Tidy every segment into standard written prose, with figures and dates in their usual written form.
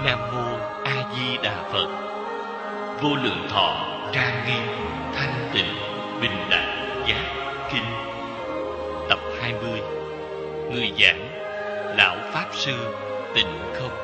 Nam Mô A Di Đà Phật. Vô lượng thọ trang nghiêm thanh tịnh bình đẳng giác kinh. Tập 20. Người giảng Lão Pháp Sư Tịnh Không.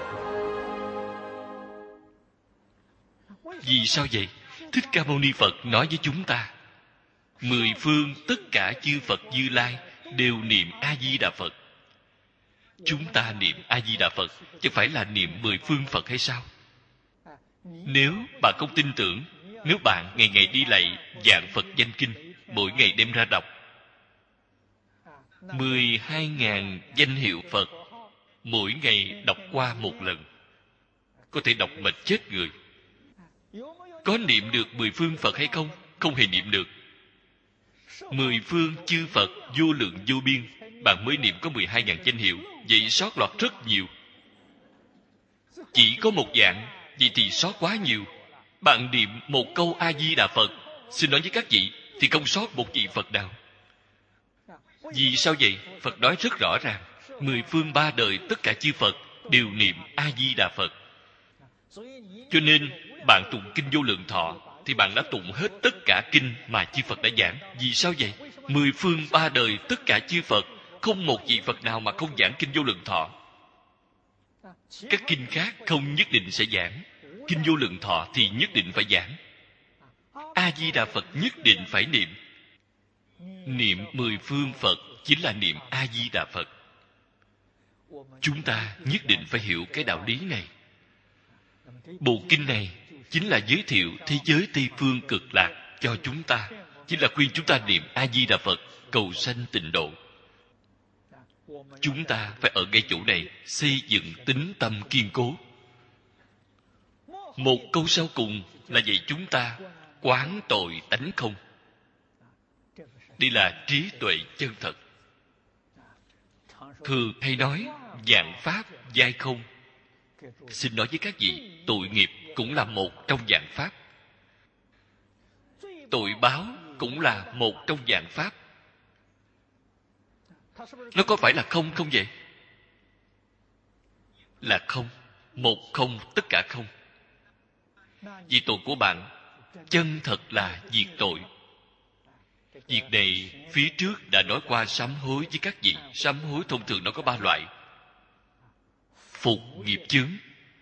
Vì sao vậy? Thích Ca Mâu Ni Phật nói với chúng ta, mười phương tất cả chư Phật Như Lai đều niệm A Di Đà Phật. Chúng ta niệm A Di Đà Phật chứ phải là niệm mười phương Phật hay sao? Nếu bạn không tin tưởng, nếu bạn ngày ngày đi lạy vạn Phật danh kinh, mỗi ngày đem ra đọc 12.000 danh hiệu Phật, mỗi ngày đọc qua một lần, có thể đọc mệt chết người. Có niệm được mười phương Phật hay không? Không hề niệm được. Mười phương chư Phật vô lượng vô biên, bạn mới niệm có 12.000 danh hiệu, vậy sót lọt rất nhiều. Chỉ có một dạng, vậy thì sót quá nhiều. Bạn niệm một câu A Di Đà Phật, xin nói với các vị, thì không sót một vị Phật nào. Vì sao vậy? Phật nói rất rõ ràng, mười phương ba đời tất cả chư Phật đều niệm A Di Đà Phật. Cho nên bạn tụng kinh Vô Lượng Thọ thì bạn đã tụng hết tất cả kinh mà chư Phật đã giảng. Vì sao vậy? Mười phương ba đời tất cả chư Phật, không một vị Phật nào mà không giảng kinh Vô Lượng Thọ. Các kinh khác không nhất định sẽ giảng, kinh Vô Lượng Thọ thì nhất định phải giảng. A Di Đà Phật nhất định phải niệm. Niệm mười phương Phật chính là niệm A Di Đà Phật. Chúng ta nhất định phải hiểu cái đạo lý này. Bộ kinh này chính là giới thiệu thế giới Tây Phương Cực Lạc cho chúng ta, chính là khuyên chúng ta niệm A Di Đà Phật cầu sanh tịnh độ. Chúng ta phải ở ngay chỗ này xây dựng tín tâm kiên cố. Một câu sau cùng là dạy chúng ta quán tội tánh không. Đây là trí tuệ chân thật. Thường hay nói vạn pháp giai không. Xin nói với các vị, tội nghiệp cũng là một trong vạn pháp. Tội báo cũng là một trong vạn pháp. Nó có phải là không không vậy? Là không. Một không, tất cả không. Vì tội của bạn chân thật là diệt tội. Việc này phía trước đã nói qua sám hối với các vị. Sám hối thông thường nó có 3 loại: phục nghiệp chướng,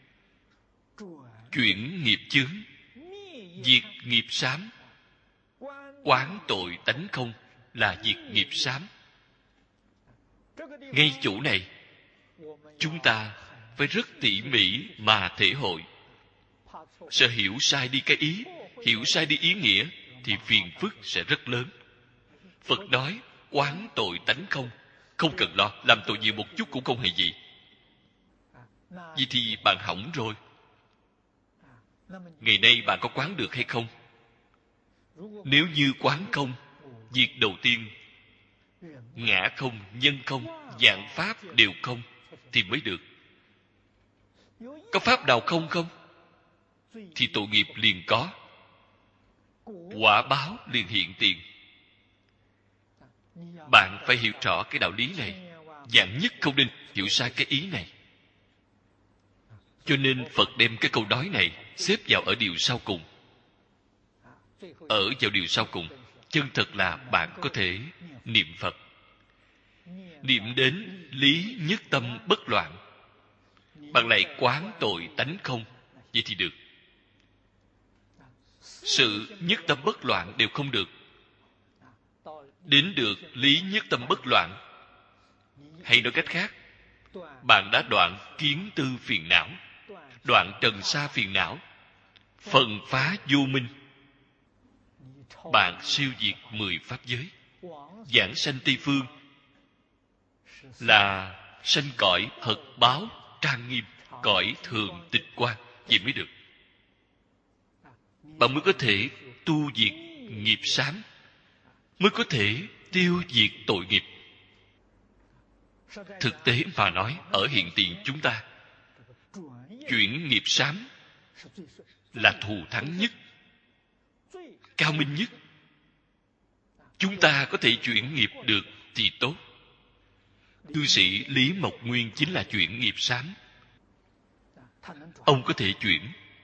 chuyển nghiệp chướng, diệt nghiệp sám. Quán tội tánh không là diệt nghiệp sám. Ngay chỗ này chúng ta phải rất tỉ mỉ mà thể hội. Sợ hiểu sai đi cái ý, hiểu sai đi ý nghĩa thì phiền phức sẽ rất lớn. Phật nói quán tội tánh không, không cần lo, làm tội nhiều một chút cũng không hề gì. Vậy thì bạn hỏng rồi. Ngày nay bạn có quán được hay không? Nếu như quán không, việc đầu tiên ngã không, nhân không, vạn pháp đều không thì mới được. Có pháp nào không không? Thì tội nghiệp liền có, quả báo liền hiện tiền. Bạn phải hiểu rõ cái đạo lý này. Vạn nhất không nên hiểu sai cái ý này. Cho nên Phật đem cái câu nói này xếp vào ở điều sau cùng. Ở vào điều sau cùng, chân thật là bạn có thể niệm Phật. Niệm đến lý nhất tâm bất loạn. Bạn lại quán tội tánh không, vậy thì được. Sự nhất tâm bất loạn đều không được. Đến được lý nhất tâm bất loạn, hay nói cách khác, bạn đã đoạn kiến tư phiền não, đoạn trần sa phiền não, phần phá vô minh. Bạn siêu diệt 10 pháp giới, giảng sanh Tây Phương, là sanh cõi Phật báo trang nghiêm, cõi thường tịch quan, vậy mới được. Bạn mới có thể tu diệt nghiệp sám, mới có thể tiêu diệt tội nghiệp. Thực tế mà nói, ở hiện tiền chúng ta, chuyển nghiệp sám là thù thắng nhất, cao minh nhất. Chúng ta có thể chuyển nghiệp được thì tốt. Cư sĩ Lý Mộc Nguyên chính là chuyển nghiệp sám. ông có thể chuyển.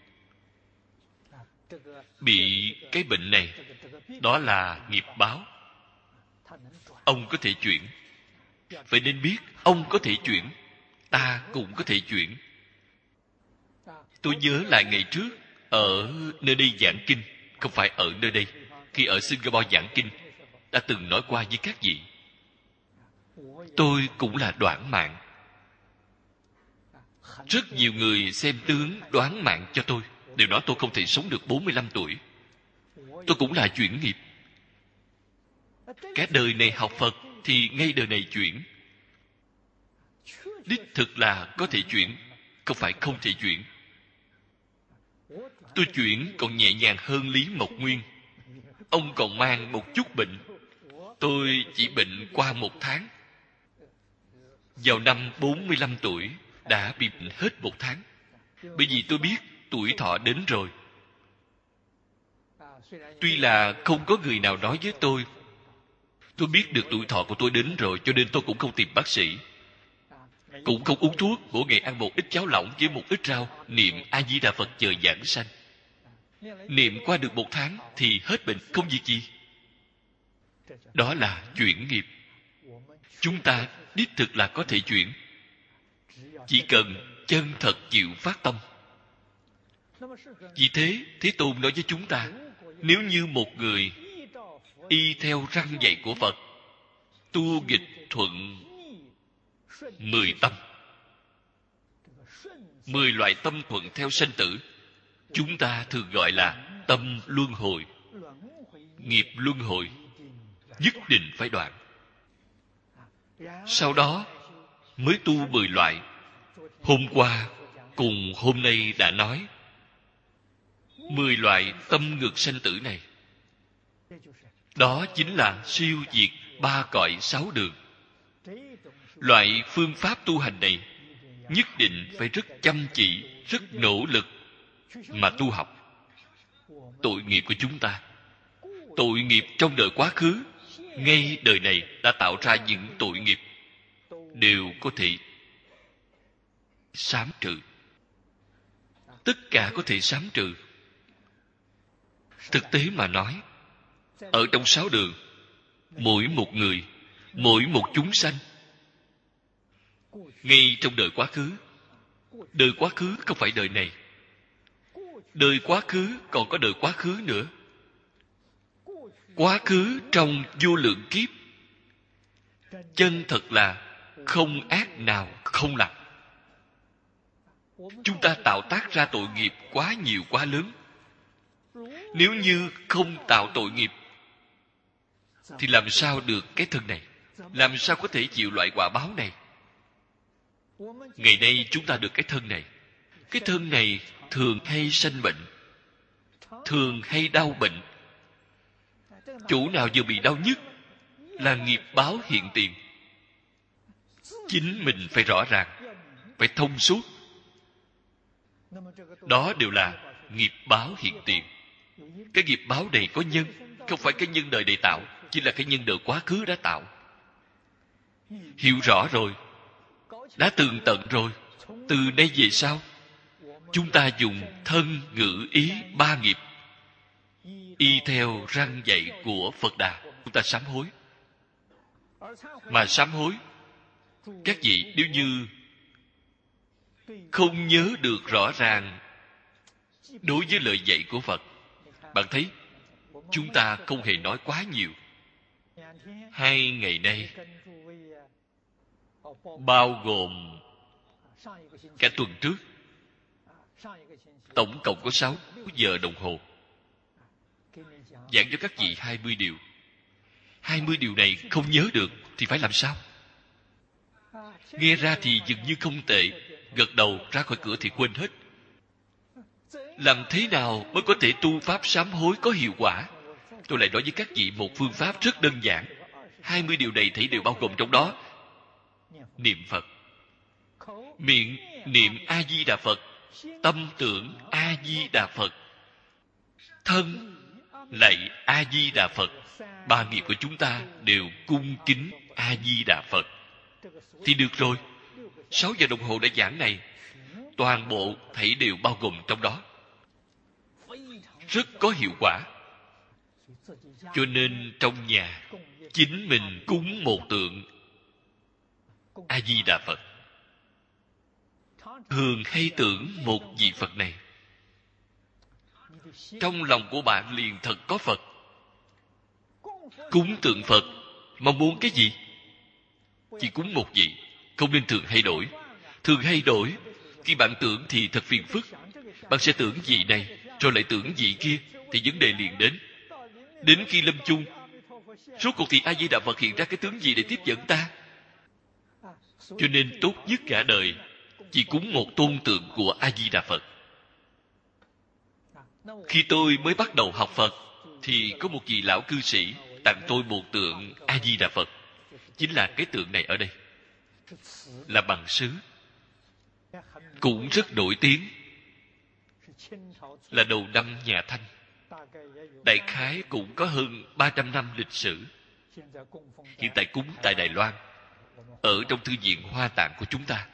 Bị cái bệnh này, đó là nghiệp báo. Ông có thể chuyển. Vậy nên biết ông có thể chuyển, ta cũng có thể chuyển. Tôi nhớ lại ngày trước ở nơi đây giảng kinh, không phải ở nơi đây, khi ở Singapore giảng kinh, đã từng nói qua với các vị, tôi cũng là đoản mạng. Rất nhiều người xem tướng đoán mạng cho tôi, đều nói tôi không thể sống được 45 tuổi. Tôi cũng là chuyển nghiệp. Cả đời này học Phật thì ngay đời này chuyển. Đích thực là có thể chuyển, không phải không thể chuyển. Tôi chuyển còn nhẹ nhàng hơn Lý Mộc Nguyên. Ông còn mang một chút bệnh, tôi chỉ bệnh qua 1 tháng. Vào năm 45 tuổi đã bị bệnh hết 1 tháng. Bởi vì tôi biết tuổi thọ đến rồi. Tuy là không có người nào nói với tôi biết được tuổi thọ của tôi đến rồi, cho nên tôi cũng không tìm bác sĩ, cũng không uống thuốc, mỗi ngày ăn một ít cháo lỏng với một ít rau, niệm A Di Đà Phật chờ giảng sanh. Niệm qua được 1 tháng thì hết bệnh, không việc gì. Đó là chuyển nghiệp. Chúng ta đích thực là có thể chuyển, chỉ cần chân thật chịu phát tâm. Vì thế Thế Tôn nói với chúng ta, nếu như một người y theo răn dạy của Phật, tu nghịch thuận 10 tâm, 10 loại tâm thuận theo sanh tử, chúng ta thường gọi là tâm luân hồi. Nghiệp luân hồi nhất định phải đoạn. Sau đó mới tu 10 loại. Hôm qua cùng hôm nay đã nói 10 loại tâm ngược sanh tử này. Đó chính là siêu diệt 3 cõi 6 đường. Loại phương pháp tu hành này nhất định phải rất chăm chỉ, rất nỗ lực mà tu học. Tội nghiệp của chúng ta, tội nghiệp trong đời quá khứ, ngay đời này đã tạo ra những tội nghiệp, đều có thể sám trừ. Tất cả có thể sám trừ. Thực tế mà nói, ở trong 6 đường, mỗi một người, mỗi một chúng sanh, ngay trong đời quá khứ không phải đời này, đời quá khứ còn có đời quá khứ nữa. Quá khứ trong vô lượng kiếp, chân thật là không ác nào không làm. Chúng ta tạo tác ra tội nghiệp quá nhiều quá lớn. Nếu như không tạo tội nghiệp thì làm sao được cái thân này? Làm sao có thể chịu loại quả báo này? Ngày nay chúng ta được cái thân này. Cái thân này thường hay sanh bệnh, thường hay đau bệnh. Chỗ nào vừa bị đau nhất là nghiệp báo hiện tiền. Chính mình phải rõ ràng, phải thông suốt. Đó đều là nghiệp báo hiện tiền. Cái nghiệp báo này có nhân, không phải cái nhân đời này tạo, chỉ là cái nhân đời quá khứ đã tạo. Hiểu rõ rồi, đã tường tận rồi, từ đây về sau chúng ta dùng thân ngữ ý 3 nghiệp, y theo răn dạy của Phật Đà, chúng ta sám hối. Mà sám hối, các vị nếu như không nhớ được rõ ràng đối với lời dạy của Phật, bạn thấy chúng ta không hề nói quá nhiều. 2 ngày nay, bao gồm cả tuần trước, tổng cộng có 6 giờ đồng hồ giảng cho các vị 20 điều. 20 điều này không nhớ được thì phải làm sao? Nghe ra thì dường như không tệ, gật đầu ra khỏi cửa thì quên hết. Làm thế nào mới có thể tu pháp sám hối có hiệu quả? Tôi lại nói với các vị một phương pháp rất đơn giản. 20 điều này thấy đều bao gồm trong đó. Niệm Phật, miệng niệm A Di Đà Phật, tâm tưởng A Di Đà Phật, thân lạy A Di Đà Phật. 3 nghiệp của chúng ta đều cung kính A Di Đà Phật thì được rồi. 6 giờ đồng hồ đã giảng này, toàn bộ thảy đều bao gồm trong đó, rất có hiệu quả. Cho nên trong nhà chính mình cúng một tượng A Di Đà Phật, thường hay tưởng một vị Phật này, trong lòng của bạn liền thật có Phật. Cúng tượng Phật mong muốn cái gì? Chỉ cúng một vị, không nên thường hay đổi. Thường hay đổi, khi bạn tưởng thì thật phiền phức. Bạn sẽ tưởng vị này rồi lại tưởng vị kia, thì vấn đề liền đến. Đến khi lâm chung, rốt cuộc thì A Di Đà Phật hiện ra cái tướng gì để tiếp dẫn ta? Cho nên tốt nhất cả đời chỉ cúng một tôn tượng của A Di Đà Phật. Khi tôi mới bắt đầu học Phật thì có một vị lão cư sĩ tặng tôi một tượng A Di Đà Phật. Chính là cái tượng này ở đây, là bằng sứ, cũng rất nổi tiếng, là đầu năm nhà Thanh, đại khái cũng có hơn 300 năm lịch sử. Hiện tại cúng tại Đài Loan, ở trong thư viện Hoa Tạng của chúng ta.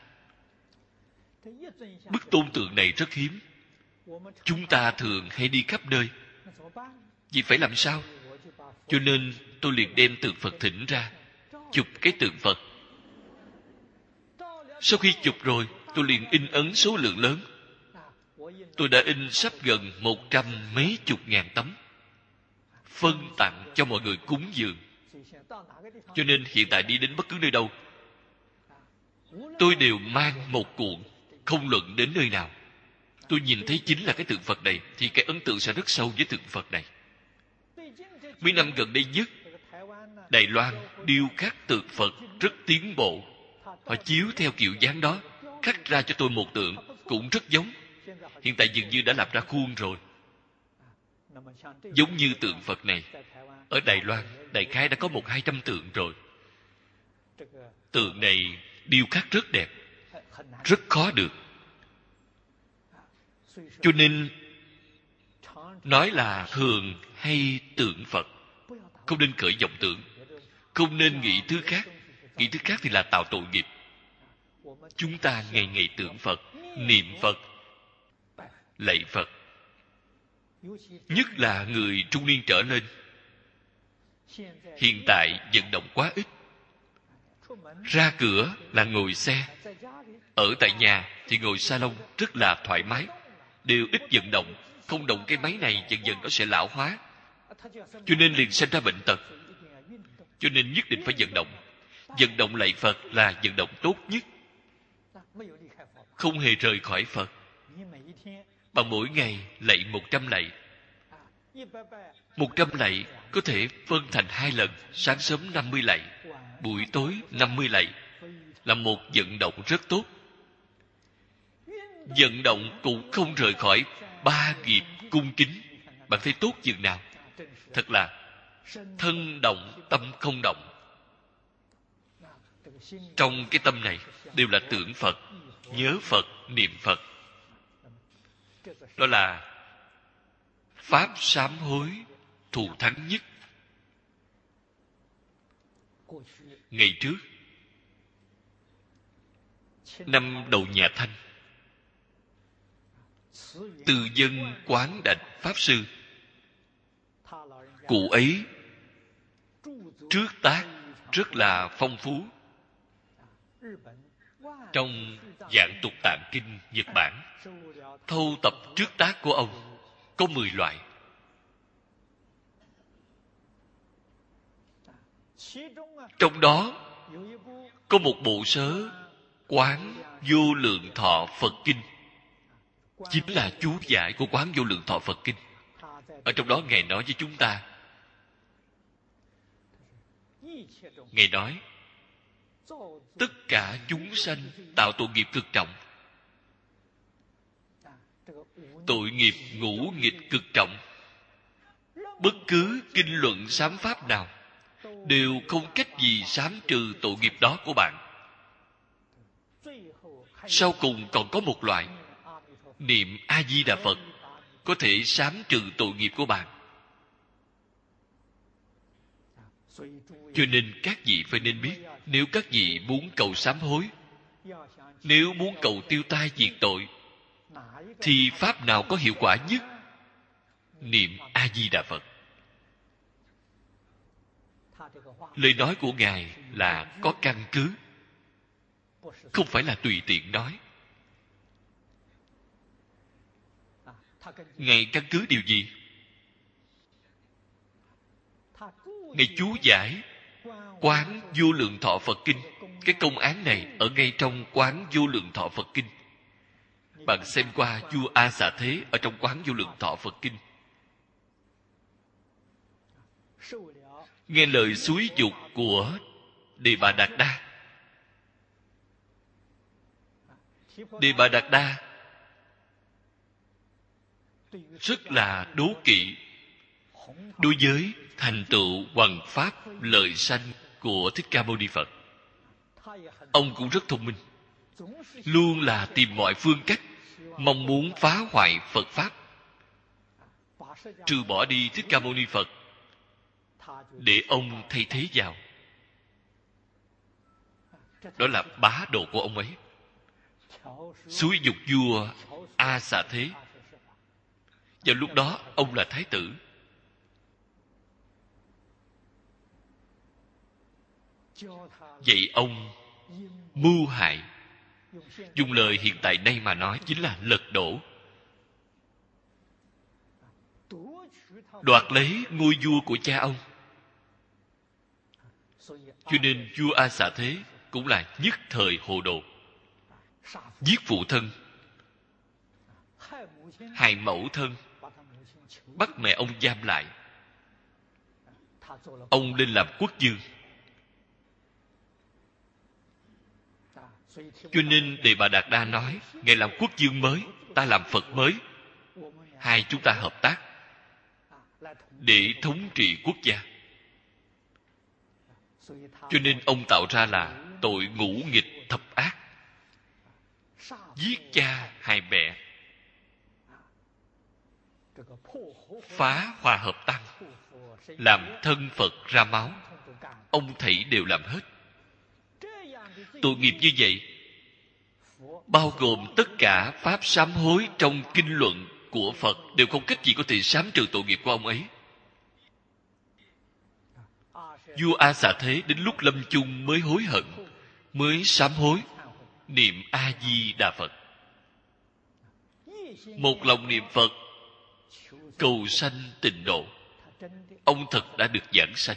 Bức tôn tượng này rất hiếm, chúng ta thường hay đi khắp nơi. Vì phải làm sao? Cho nên tôi liền đem tượng Phật thỉnh ra, chụp cái tượng Phật. Sau khi chụp rồi, tôi liền in ấn số lượng lớn. Tôi đã in sắp gần 100 mấy chục ngàn tấm, phân tặng cho mọi người cúng dường. Cho nên hiện tại đi đến bất cứ nơi đâu, tôi đều mang một cuộn, không luận đến nơi nào. Tôi nhìn thấy chính là cái tượng Phật này, thì cái ấn tượng sẽ rất sâu với tượng Phật này. Mấy năm gần đây nhất, Đài Loan điêu khắc tượng Phật rất tiến bộ. Họ chiếu theo kiểu dáng đó, khắc ra cho tôi một tượng cũng rất giống. Hiện tại dường như đã làm ra khuôn rồi. Giống như tượng Phật này, ở Đài Loan đại khái đã có 100-200 tượng rồi. Tượng này điêu khắc rất đẹp, rất khó được. Cho nên nói là thường hay tưởng Phật, không nên khởi vọng tưởng, không nên nghĩ thứ khác. Nghĩ thứ khác thì là tạo tội nghiệp. Chúng ta ngày ngày tưởng Phật, niệm Phật, lạy Phật. Nhất là người trung niên trở lên, hiện tại vận động quá ít. Ra cửa là ngồi xe, ở tại nhà thì ngồi salon rất là thoải mái, đều ít vận động. Không động cái máy này dần dần nó sẽ lão hóa, cho nên liền sinh ra bệnh tật. Cho nên nhất định phải vận động. Vận động lạy Phật là vận động tốt nhất, không hề rời khỏi Phật. Bằng mỗi ngày lạy 100 lạy. 100 lạy có thể phân thành 2 lần, sáng sớm 50 lạy, buổi tối 50 lạy, là một vận động rất tốt. Vận động cũng không rời khỏi 3 nghiệp cung kính. Bạn thấy tốt chừng nào? Thật là thân động tâm không động. Trong cái tâm này đều là tưởng Phật, nhớ Phật, niệm Phật. Đó là pháp sám hối thù thắng nhất. Ngày trước, năm đầu nhà Thanh, từ dân Quán Đảnh Pháp Sư, cụ ấy trước tác rất là phong phú. Trong Dạng Tục Tạng Kinh Nhật Bản, thâu tập trước tác của ông có 10 loại. Trong đó có một bộ sớ Quán Vô Lượng Thọ Phật Kinh, chính là chú giải của Quán Vô Lượng Thọ Phật Kinh. Ở trong đó Ngài nói với chúng ta, Ngài nói tất cả chúng sanh tạo tội nghiệp cực trọng, tội nghiệp ngũ nghịch cực trọng. Bất cứ kinh luận sám pháp nào đều không cách gì sám trừ tội nghiệp đó của bạn. Sau cùng còn có một loại, niệm A Di Đà Phật có thể sám trừ tội nghiệp của bạn. Cho nên các vị phải nên biết, nếu các vị muốn cầu sám hối, Nếu muốn cầu tiêu tai diệt tội, thì pháp nào có hiệu quả nhất? Niệm A Di Đà Phật. Lời nói của Ngài là có căn cứ, không phải là tùy tiện nói. Ngài căn cứ điều gì? Ngài chú giải Quán Vô Lượng Thọ Phật Kinh. Cái công án này ở ngay trong Quán Vô Lượng Thọ Phật Kinh. Bạn xem qua vua A Xà Thế ở trong Quán Vô Lượng Thọ Phật Kinh. Nghe lời xúi dục của Đề Bà Đạt Đa. Đề Bà Đạt Đa rất là đố kỵ đối với thành tựu hoằng pháp lợi sanh của Thích Ca Mâu Ni Phật. Ông cũng rất thông minh, luôn là tìm mọi phương cách mong muốn phá hoại Phật pháp, trừ bỏ đi Thích Ca Mâu Ni Phật, để ông thay thế vào. Đó là bá độ của ông ấy. Xúi dục vua A Xà Thế. Vào lúc đó ông là thái tử. Vậy ông mưu hại, dùng lời hiện tại đây mà nói chính là lật đổ, đoạt lấy ngôi vua của cha ông. Cho nên vua A Xà Thế cũng là nhất thời hồ đồ, giết phụ thân, hại mẫu thân, bắt mẹ ông giam lại. Ông lên làm quốc vương. Cho nên Đề Bà Đạt Đa nói, Ngài làm quốc vương mới, ta làm Phật mới, hai chúng ta hợp tác để thống trị quốc gia. Cho nên ông tạo ra là tội ngũ nghịch thập ác, giết cha hại mẹ, phá hòa hợp tăng, làm thân Phật ra máu. Ông thảy đều làm hết. Tội nghiệp như vậy bao gồm tất cả pháp sám hối trong kinh luận của Phật đều không cách gì có thể sám trừ tội nghiệp của ông ấy. Vua A Xà Thế đến lúc lâm chung mới hối hận, mới sám hối, niệm A Di Đà Phật. Một lòng niệm Phật, cầu sanh tịnh độ, ông thật đã được giảng sanh.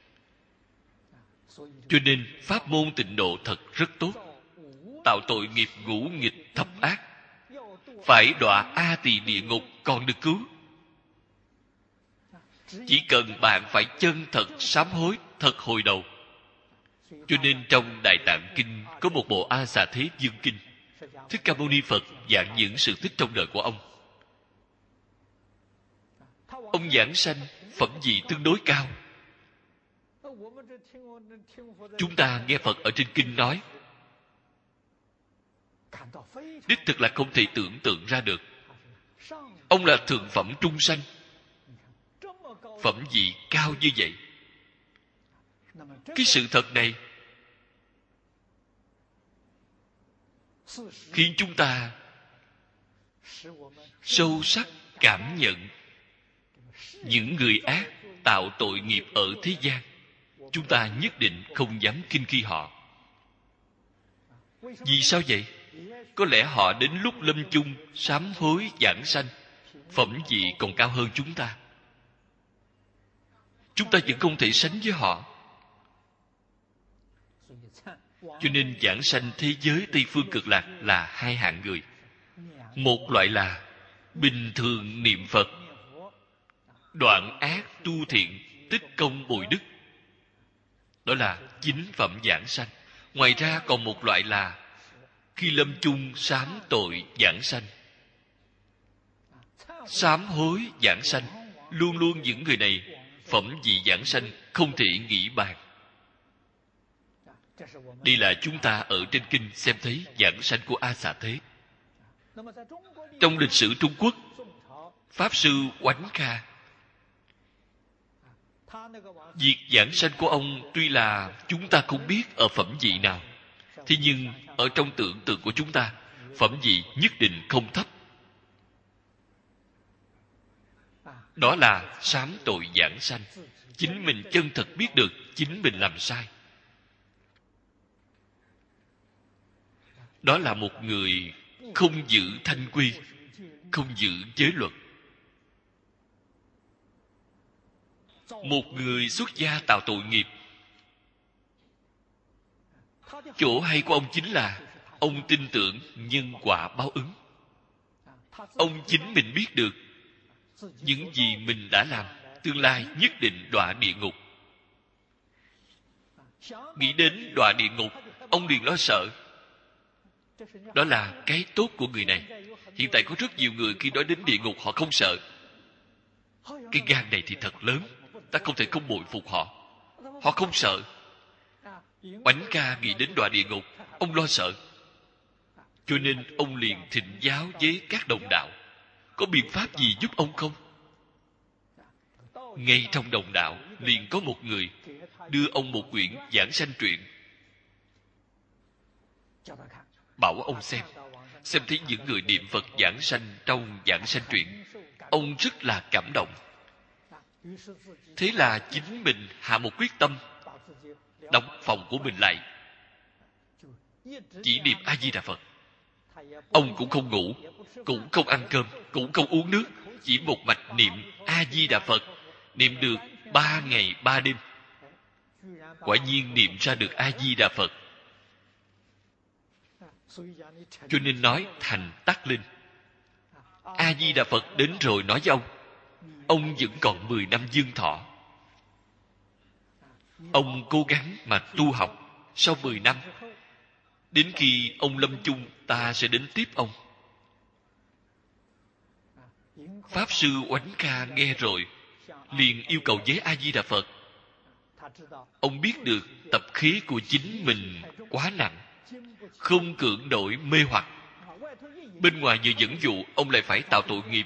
Cho nên pháp môn tịnh độ thật rất tốt. Tạo tội nghiệp ngũ nghịch thập ác, phải đọa A Tỳ địa ngục còn được cứu. Chỉ cần bạn phải chân thật sám hối, thật hồi đầu. Cho nên trong Đại Tạng Kinh có một bộ A Xà Thế Dương Kinh. Thích Ca Mâu Ni Phật giảng những sự tích trong đời của ông. Ông giảng sanh phẩm vị tương đối cao. Chúng ta nghe Phật ở trên kinh nói, đích thực là không thể tưởng tượng ra được. Ông là thượng phẩm trung sanh, phẩm vị cao như vậy. Cái sự thật này khiến chúng ta sâu sắc cảm nhận những người ác tạo tội nghiệp ở thế gian. Chúng ta nhất định không dám khinh khi họ. Vì sao vậy? Có lẽ họ đến lúc lâm chung sám hối giảng sanh, phẩm vị còn cao hơn chúng ta. Chúng ta vẫn không thể sánh với họ. Cho nên giảng sanh thế giới Tây Phương Cực Lạc là hai hạng người. Một loại là bình thường niệm Phật, đoạn ác tu thiện, tích công bồi đức. Đó là chính phẩm giảng sanh. Ngoài ra còn một loại là khi lâm chung sám tội giảng sanh, sám hối giảng sanh. Luôn luôn những người này phẩm vị giảng sanh không thể nghĩ bàn. Đây là chúng ta ở trên kinh xem thấy giảng sanh của A Xà Thế. Trong lịch sử Trung Quốc, Pháp Sư Oánh Kha, việc giảng sanh của ông tuy là chúng ta không biết ở phẩm vị nào, Thế nhưng ở trong tưởng tượng của chúng ta, phẩm vị nhất định không thấp. Đó là sám tội giảng sanh. Chính mình chân thật biết được chính mình làm sai. Đó là một người không giữ thanh quy, không giữ giới luật. Một người xuất gia tạo tội nghiệp. Chỗ hay của ông chính là ông tin tưởng nhân quả báo ứng. Ông chính mình biết được những gì mình đã làm tương lai nhất định đọa địa ngục. Nghĩ đến đọa địa ngục, ông liền lo sợ. Đó là cái tốt của người này. Hiện tại có rất nhiều người khi nói đến địa ngục họ không sợ. Cái gan này thì thật lớn, ta không thể không bội phục họ. Họ không sợ. Oánh ca nghĩ đến đọa địa ngục, ông lo sợ. Cho nên ông liền thỉnh giáo với các đồng đạo. Có biện pháp gì giúp ông không? Ngay trong đồng đạo liền có một người đưa ông một quyển giảng sanh truyện, bảo ông xem thấy những người niệm Phật giảng sanh trong giảng sanh truyện. Ông rất là cảm động. Thế là chính mình hạ một quyết tâm, đóng phòng của mình lại, chỉ niệm A Di Đà Phật. Ông cũng không ngủ, cũng không ăn cơm, cũng không uống nước, chỉ một mạch niệm A Di Đà Phật, niệm được 3 ngày 3 đêm. Quả nhiên niệm ra được A Di Đà Phật. Cho nên nói thành tắc linh. A Di Đà Phật đến rồi nói với ông vẫn còn 10 năm dương thọ. Ông cố gắng mà tu học. Sau 10 năm, đến khi ông lâm chung, ta sẽ đến tiếp ông. Pháp sư Oánh Ca nghe rồi liền yêu cầu với A Di Đà Phật. Ông biết được tập khí của chính mình quá nặng, không cưỡng nổi mê hoặc. Bên ngoài vừa dẫn dụ, ông lại phải tạo tội nghiệp.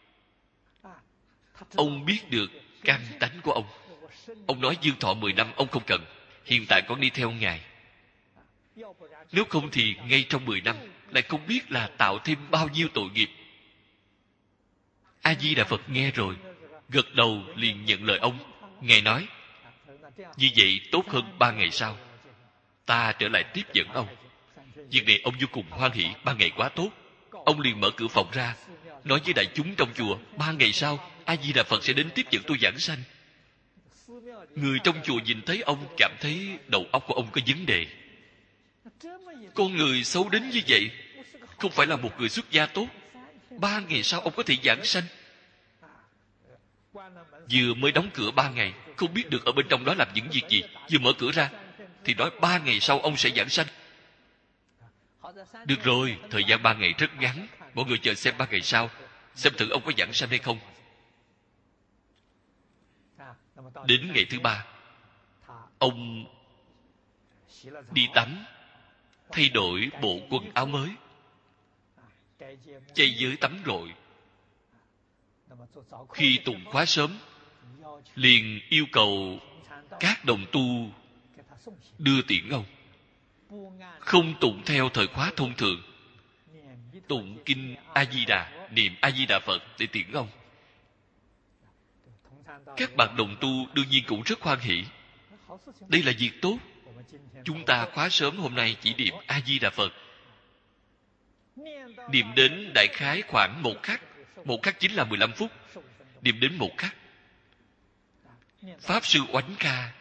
Ông biết được căn tánh của ông. Ông nói dương thọ 10 năm ông không cần, hiện tại con đi theo Ngài. Nếu không thì ngay trong 10 năm lại không biết là tạo thêm bao nhiêu tội nghiệp. A Di Đà Phật nghe rồi gật đầu liền nhận lời ông. Ngài nói, như vậy tốt hơn 3 ngày sau ta trở lại tiếp dẫn ông. Việc này ông vô cùng hoan hỷ. 3 ngày quá tốt. Ông liền mở cửa phòng ra, nói với đại chúng trong chùa, 3 ngày sau A Di Đà Phật sẽ đến tiếp dẫn tôi giảng sanh. Người trong chùa nhìn thấy ông cảm thấy đầu óc của ông có vấn đề. Con người xấu đến như vậy, không phải là một người xuất gia tốt. 3 ngày sau ông có thể giảng sanh. Vừa mới đóng cửa 3 ngày, không biết được ở bên trong đó làm những việc gì. Vừa mở cửa ra thì nói 3 ngày sau ông sẽ giảng sanh. Được rồi, thời gian 3 ngày rất ngắn, mọi người chờ xem 3 ngày sau, xem thử ông có giảng sanh hay không. Đến ngày thứ 3, ông đi tắm, thay đổi bộ quần áo mới, chay giới tắm gội. Khi tụng khóa sớm, liền yêu cầu các đồng tu đưa tiễn ông. Không tụng theo thời khóa thông thường, tụng kinh A Di Đà, niệm A Di Đà Phật để tiễn ông. Các bạn đồng tu đương nhiên cũng rất hoan hỷ. Đây là việc tốt. Chúng ta khóa sớm hôm nay chỉ niệm A Di Đà Phật, niệm đến đại khái khoảng 1 khắc. 1 khắc chính là 15 phút. Niệm đến 1 khắc, Pháp sư Oánh Ca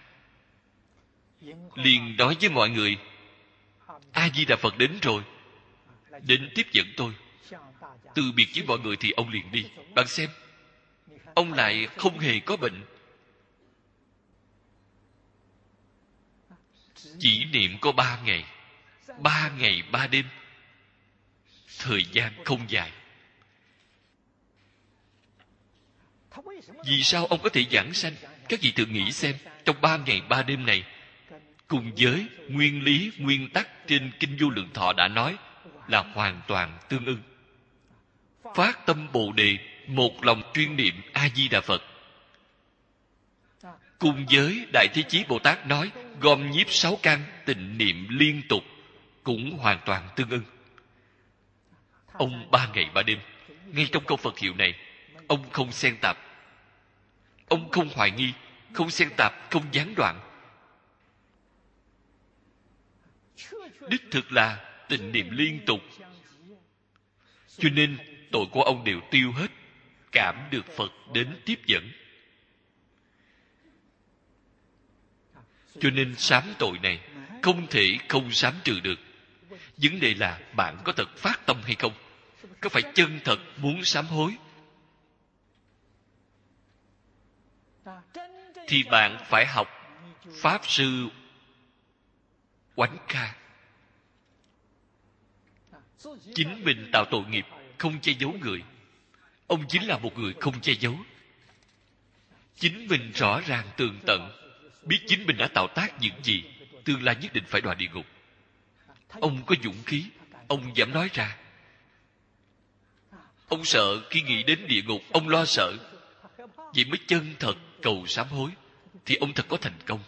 liền nói với mọi người, A Di Đà Phật đến rồi, đến tiếp dẫn tôi. Từ biệt với mọi người thì ông liền đi. Bạn xem, ông lại không hề có bệnh. Chỉ niệm có 3 ngày, 3 ngày 3 đêm. Thời gian không dài. Vì sao ông có thể giảng sanh? Các vị thử nghĩ xem, trong 3 ngày 3 đêm này, cùng với nguyên lý, nguyên tắc trên Kinh Vô Lượng Thọ đã nói là hoàn toàn tương ưng. Phát tâm Bồ Đề, một lòng chuyên niệm A Di Đà Phật. Cùng với Đại Thế Chí Bồ Tát nói, gom nhiếp 6 căn, tịnh niệm liên tục, cũng hoàn toàn tương ưng. Ông 3 ngày 3 đêm, ngay trong câu Phật hiệu này, ông không xen tạp. Ông không hoài nghi, không xen tạp, không gián đoạn. Đích thực là tịnh niệm liên tục. Cho nên tội của ông đều tiêu hết, cảm được Phật đến tiếp dẫn. Cho nên sám tội này không thể không sám trừ được. Vấn đề là bạn có thật phát tâm hay không, có phải chân thật muốn sám hối, thì bạn phải học Pháp Sư Oánh Kha. Chính mình tạo tội nghiệp, không che giấu người. Ông chính là một người không che giấu. Chính mình rõ ràng tường tận, biết chính mình đã tạo tác những gì, tương lai nhất định phải đọa địa ngục. Ông có dũng khí, ông dám nói ra. Ông sợ khi nghĩ đến địa ngục, ông lo sợ. Vậy mới chân thật cầu sám hối, thì ông thật có thành công.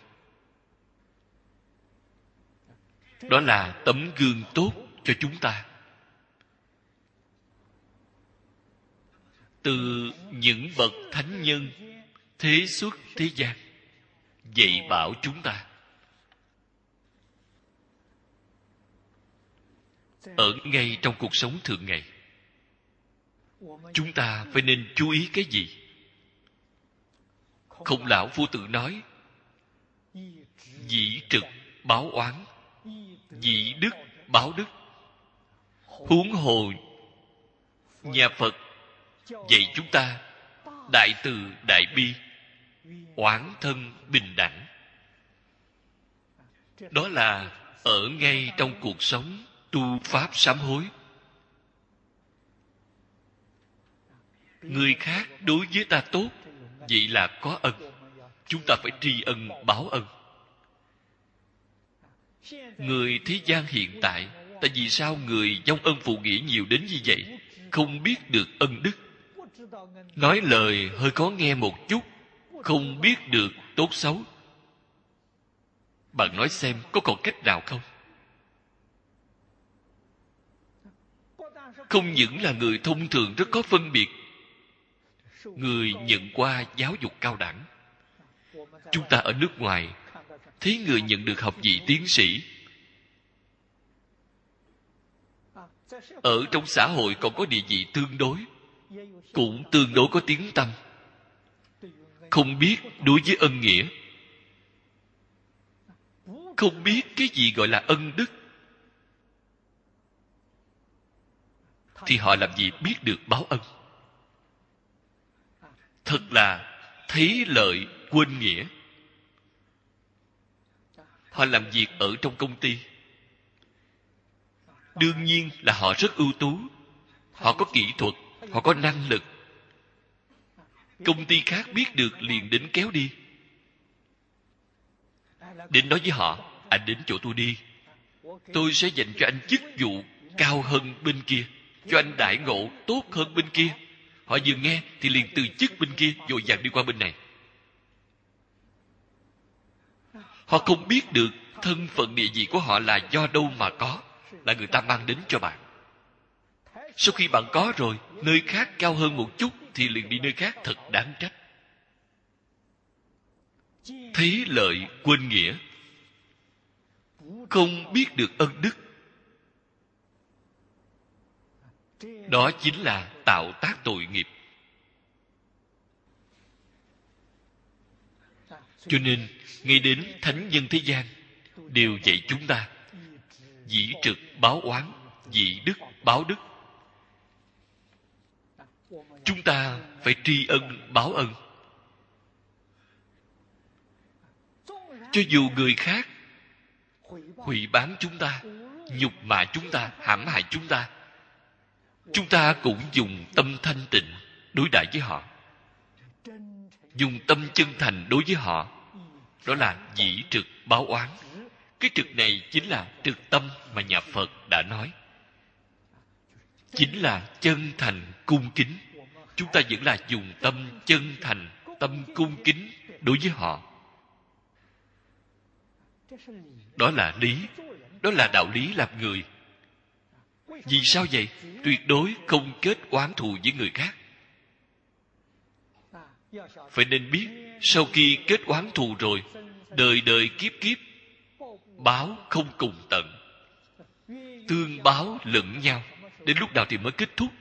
Đó là tấm gương tốt cho chúng ta. Từ những bậc thánh nhân thế xuất thế gian dạy bảo chúng ta. Ở ngay trong cuộc sống thường ngày, chúng ta phải nên chú ý cái gì? Khổng lão Phu Tử nói, dĩ trực báo oán, dĩ đức báo đức. Huống hồ nhà Phật dạy chúng ta đại từ đại bi, oán thân bình đẳng. Đó là ở ngay trong cuộc sống tu pháp sám hối. Người khác đối với ta tốt, vậy là có ân. Chúng ta phải tri ân báo ân. Người thế gian hiện tại, tại vì sao người vong ân phụ nghĩa nhiều đến như vậy? Không biết được ân đức. Nói lời hơi có nghe một chút, không biết được tốt xấu. Bạn nói xem có còn cách nào không? Không những là người thông thường rất có phân biệt, người nhận qua giáo dục cao đẳng. Chúng ta ở nước ngoài thấy người nhận được học vị tiến sĩ, ở trong xã hội còn có địa vị tương đối, cũng tương đối có tiếng tăm. Không biết đối với ân nghĩa, không biết cái gì gọi là ân đức, thì họ làm gì biết được báo ân? Thật là thấy lợi quên nghĩa. Họ làm việc ở trong công ty, đương nhiên là họ rất ưu tú, họ có kỹ thuật, họ có năng lực. Công ty khác biết được liền đến kéo đi, đến nói với họ, anh đến chỗ tôi đi, tôi sẽ dành cho anh chức vụ cao hơn bên kia, cho anh đãi ngộ tốt hơn bên kia. Họ vừa nghe thì liền từ chức bên kia vội vàng đi qua bên này. Họ không biết được thân phận địa vị của họ là do đâu mà có, là người ta mang đến cho bạn. Sau khi bạn có rồi, nơi khác cao hơn một chút thì liền đi nơi khác, thật đáng trách. Thấy lợi quên nghĩa, không biết được ân đức, đó chính là tạo tác tội nghiệp. Cho nên ngay đến thánh nhân thế gian đều dạy chúng ta dĩ trực báo oán, dĩ đức báo đức. Chúng ta phải tri ân báo ân. Cho dù người khác hủy báng chúng ta, nhục mạ chúng ta, hãm hại chúng ta cũng dùng tâm thanh tịnh đối đãi với họ, dùng tâm chân thành đối với họ. Đó là dĩ trực báo oán. Cái trực này chính là trực tâm mà nhà Phật đã nói, chính là chân thành cung kính. Chúng ta vẫn là dùng tâm chân thành, tâm cung kính đối với họ. Đó là lý, đó là đạo lý làm người. Vì sao vậy? Tuyệt đối không kết oán thù với người khác. Phải nên biết, sau khi kết oán thù rồi, đời đời kiếp kiếp báo không cùng tận, tương báo lẫn nhau. Đến lúc nào thì mới kết thúc?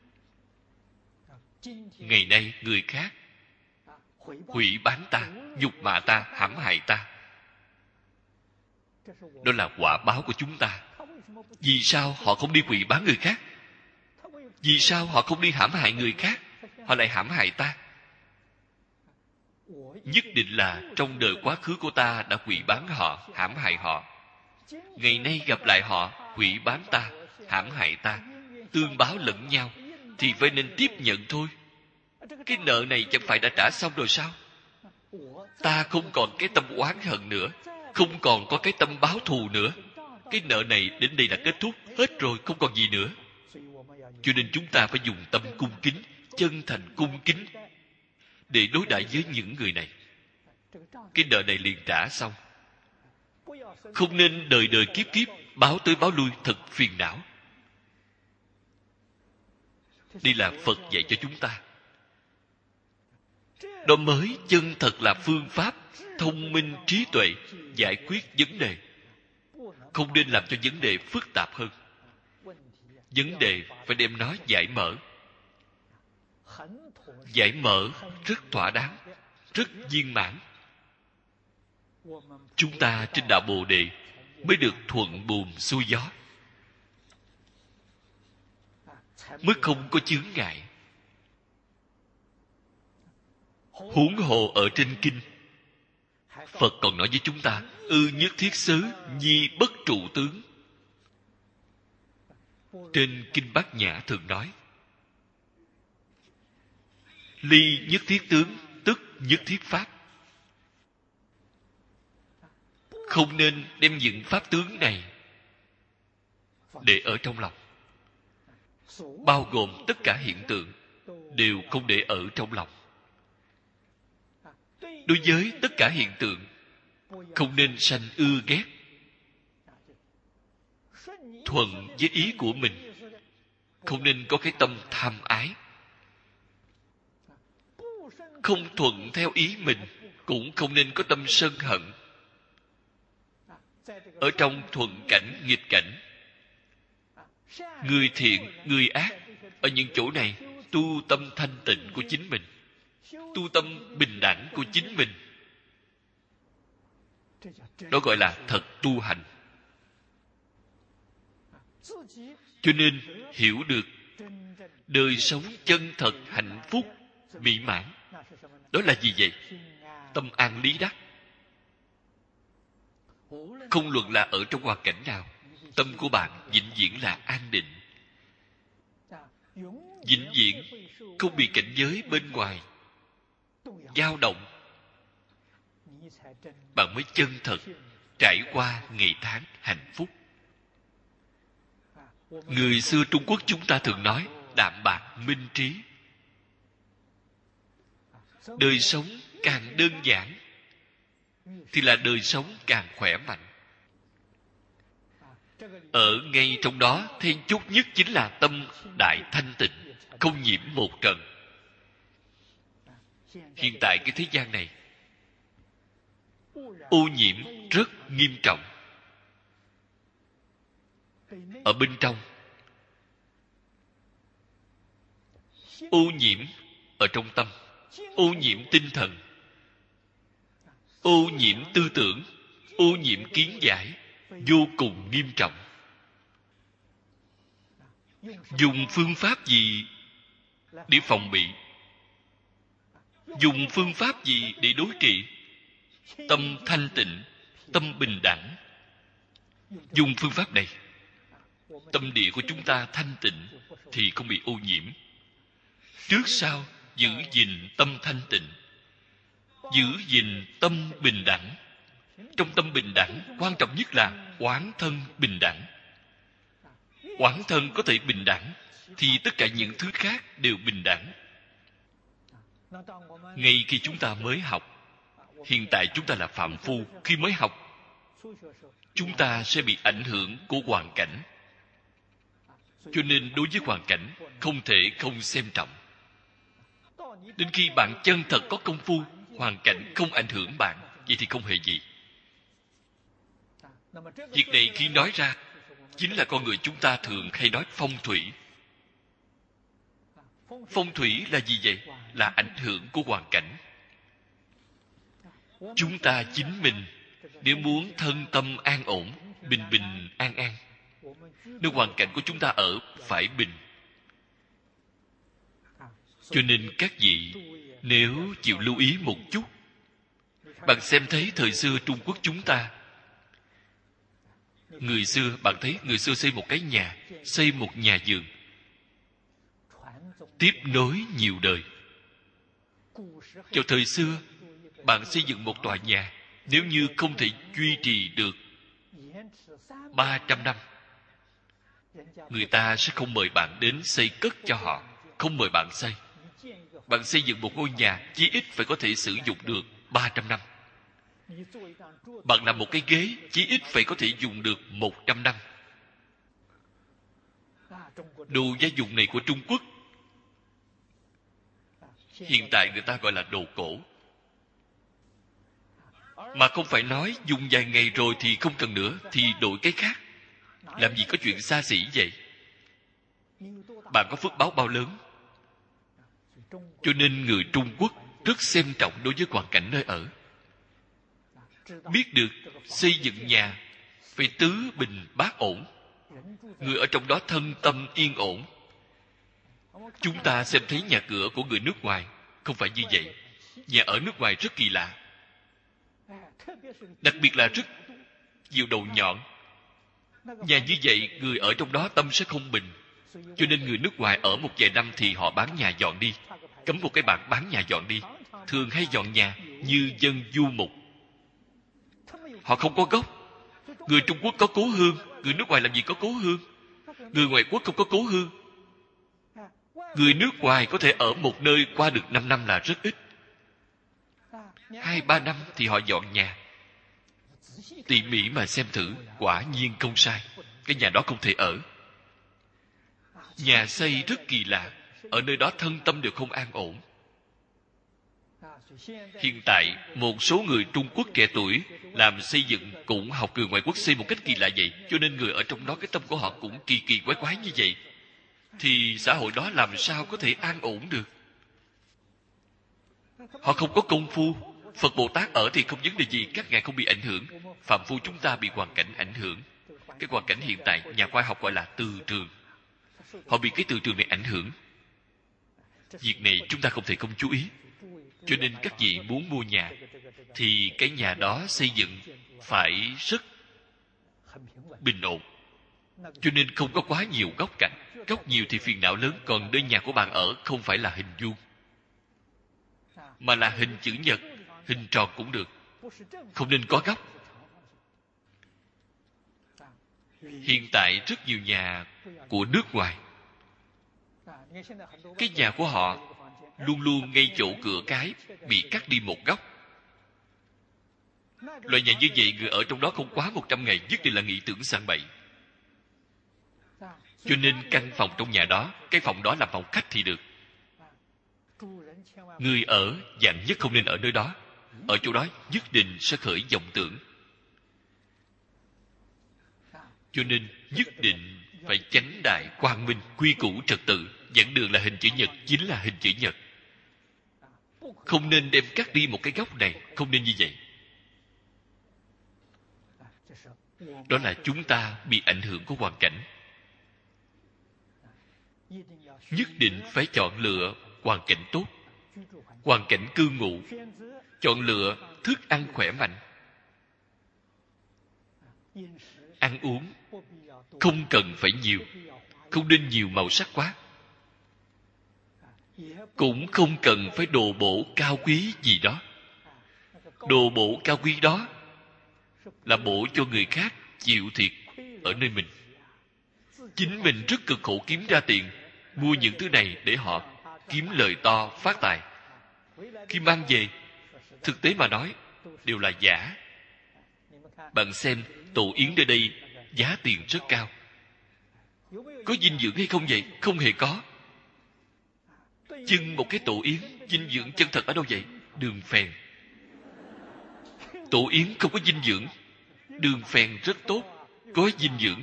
Ngày nay người khác hủy bán ta, nhục mạ ta, hãm hại ta, đó là quả báo của chúng ta. Vì sao họ không đi hủy bán người khác? Vì sao họ không đi hãm hại người khác? Họ lại hãm hại ta. Nhất định là trong đời quá khứ của ta đã hủy bán họ, hãm hại họ. Ngày nay gặp lại họ, hủy bán ta, hãm hại ta, tương báo lẫn nhau, thì phải nên tiếp nhận thôi. Cái nợ này chẳng phải đã trả xong rồi sao? Ta không còn cái tâm oán hận nữa, không còn có cái tâm báo thù nữa. Cái nợ này đến đây là kết thúc, hết rồi, không còn gì nữa. Cho nên chúng ta phải dùng tâm cung kính, chân thành cung kính để đối đãi với những người này. Cái nợ này liền trả xong. Không nên đời đời kiếp kiếp báo tới báo lui, thật phiền não. Đây là Phật dạy cho chúng ta. Đó mới chân thật là phương pháp thông minh trí tuệ giải quyết vấn đề. Không nên làm cho vấn đề phức tạp hơn. Vấn đề phải đem nó giải mở. Giải mở rất thỏa đáng, rất viên mãn. Chúng ta trên đạo Bồ Đề mới được thuận buồm xuôi gió, mới không có chướng ngại. Huống hồ ở trên kinh, Phật còn nói với chúng ta: ư nhất thiết xứ, nhi bất trụ tướng. Trên kinh Bát Nhã thường nói: ly nhất thiết tướng, tức nhất thiết pháp. Không nên đem những pháp tướng này để ở trong lòng. Bao gồm tất cả hiện tượng đều không để ở trong lòng. Đối với tất cả hiện tượng không nên sanh ưa ghét. Thuận với ý của mình, không nên có cái tâm tham ái. Không thuận theo ý mình, cũng không nên có tâm sân hận. Ở trong thuận cảnh, nghịch cảnh, người thiện, người ác, ở những chỗ này tu tâm thanh tịnh của chính mình, tu tâm bình đẳng của chính mình. Đó gọi là thật tu hành. Cho nên hiểu được đời sống chân thật, hạnh phúc, mỹ mãn, đó là gì vậy? Tâm an lý đắc. Không luận là ở trong hoàn cảnh nào, tâm của bạn vĩnh viễn là an định, vĩnh viễn không bị cảnh giới bên ngoài dao động. Bạn mới chân thật trải qua ngày tháng hạnh phúc. Người xưa Trung Quốc chúng ta thường nói đạm bạc minh trí. Đời sống càng đơn giản thì là đời sống càng khỏe mạnh. Ở ngay trong đó then chốt nhất chính là tâm đại thanh tịnh, không nhiễm một trần. Hiện tại cái thế gian này ô nhiễm rất nghiêm trọng. Ở bên trong ô nhiễm ở trong tâm, ô nhiễm tinh thần, ô nhiễm tư tưởng, ô nhiễm kiến giải, vô cùng nghiêm trọng. Dùng phương pháp gì để phòng bị? Dùng phương pháp gì để đối trị? Tâm thanh tịnh, tâm bình đẳng. Dùng phương pháp này, tâm địa của chúng ta thanh tịnh thì không bị ô nhiễm. Trước sau giữ gìn tâm thanh tịnh, giữ gìn tâm bình đẳng. Trong tâm bình đẳng, quan trọng nhất là oán thân bình đẳng. Oán thân có thể bình đẳng thì tất cả những thứ khác đều bình đẳng. Ngay khi chúng ta mới học, hiện tại chúng ta là phạm phu, khi mới học chúng ta sẽ bị ảnh hưởng của hoàn cảnh. Cho nên đối với hoàn cảnh không thể không xem trọng. Đến khi bạn chân thật có công phu, hoàn cảnh không ảnh hưởng bạn, vậy thì không hề gì. Việc này khi nói ra, chính là con người chúng ta thường hay nói phong thủy. Phong thủy là gì vậy? Là ảnh hưởng của hoàn cảnh. Chúng ta chính mình, nếu muốn thân tâm an ổn, bình bình an an, nếu hoàn cảnh của chúng ta ở phải bình. Cho nên các vị, nếu chịu lưu ý một chút, bạn xem thấy thời xưa Trung Quốc chúng ta, người xưa, bạn thấy người xưa xây một cái nhà, xây một nhà vườn, tiếp nối nhiều đời. Cho thời xưa, bạn xây dựng một tòa nhà, nếu như không thể duy trì được 300 năm, người ta sẽ không mời bạn đến xây cất cho họ, không mời bạn xây. Bạn xây dựng một ngôi nhà, chí ít phải có thể sử dụng được 300 năm. Bạn làm một cái ghế, chí ít phải có thể dùng được 100 năm. Đồ gia dụng này của Trung Quốc, hiện tại người ta gọi là đồ cổ. Mà không phải nói dùng vài ngày rồi thì không cần nữa, thì đổi cái khác. Làm gì có chuyện xa xỉ vậy? Bạn có phước báo bao lớn? Cho nên người Trung Quốc rất xem trọng đối với hoàn cảnh nơi ở. Biết được xây dựng nhà phải tứ bình bát ổn, người ở trong đó thân tâm yên ổn. Chúng ta xem thấy nhà cửa của người nước ngoài không phải như vậy. Nhà ở nước ngoài rất kỳ lạ, đặc biệt là rất nhiều đầu nhọn. Nhà như vậy, người ở trong đó tâm sẽ không bình. Cho nên người nước ngoài ở một vài năm thì họ bán nhà dọn đi, cấm một cái bảng bán nhà dọn đi. Thường hay dọn nhà như dân du mục. Họ không có gốc. Người Trung Quốc có cố hương, người nước ngoài làm gì có cố hương? Người ngoại quốc không có cố hương. Người nước ngoài có thể ở một nơi qua được 5 năm là rất ít. 2-3 năm thì họ dọn nhà. Tỉ mỉ mà xem thử, quả nhiên không sai. Cái nhà đó không thể ở. Nhà xây rất kỳ lạ, ở nơi đó thân tâm đều không an ổn. Hiện tại, một số người Trung Quốc trẻ tuổi làm xây dựng cũng học người ngoại quốc xây một cách kỳ lạ vậy. Cho nên người ở trong đó cái tâm của họ cũng kỳ kỳ quái quái như vậy. Thì xã hội đó làm sao có thể an ổn được? Họ không có công phu. Phật Bồ Tát ở thì không vấn đề gì, các ngài không bị ảnh hưởng. Phạm phu chúng ta bị hoàn cảnh ảnh hưởng. Cái hoàn cảnh hiện tại nhà khoa học gọi là từ trường. Họ bị cái từ trường này ảnh hưởng. Việc này chúng ta không thể không chú ý. Cho nên các vị muốn mua nhà thì cái nhà đó xây dựng phải rất bình ổn. Cho nên không có quá nhiều góc cạnh. Góc nhiều thì phiền não lớn. Còn nơi nhà của bạn ở không phải là hình vuông, mà là hình chữ nhật, hình tròn cũng được, không nên có góc. Hiện tại rất nhiều nhà của nước ngoài, cái nhà của họ luôn luôn ngay chỗ cửa cái bị cắt đi một góc. Loại nhà như vậy, người ở trong đó không quá 100 ngày nhất định là nghĩ tưởng sang bậy. Cho nên căn phòng trong nhà đó, cái phòng đó làm phòng khách thì được. Người ở dặn nhất không nên ở nơi đó. Ở chỗ đó nhất định sẽ khởi vọng tưởng. Cho nên nhất định phải chánh đại quang minh, quy củ trật tự. Dẫn đường là hình chữ nhật, chính là hình chữ nhật. Không nên đem cắt đi một cái góc này, không nên như vậy. Đó là chúng ta bị ảnh hưởng của hoàn cảnh. Nhất định phải chọn lựa hoàn cảnh tốt, hoàn cảnh cư ngụ. Chọn lựa thức ăn khỏe mạnh. Ăn uống không cần phải nhiều, không nên nhiều màu sắc quá, cũng không cần phải đồ bổ cao quý gì đó. Đồ bổ cao quý đó là bổ cho người khác chịu thiệt ở nơi mình. Chính mình rất cực khổ kiếm ra tiền mua những thứ này để họ kiếm lời to phát tài. Khi mang về, thực tế mà nói đều là giả. Bạn xem tổ yến nơi đây giá tiền rất cao. Có dinh dưỡng hay không vậy? Không hề có. Chưng một cái tổ yến, dinh dưỡng chân thật ở đâu vậy? Đường phèn. Tổ yến không có dinh dưỡng, đường phèn rất tốt, có dinh dưỡng.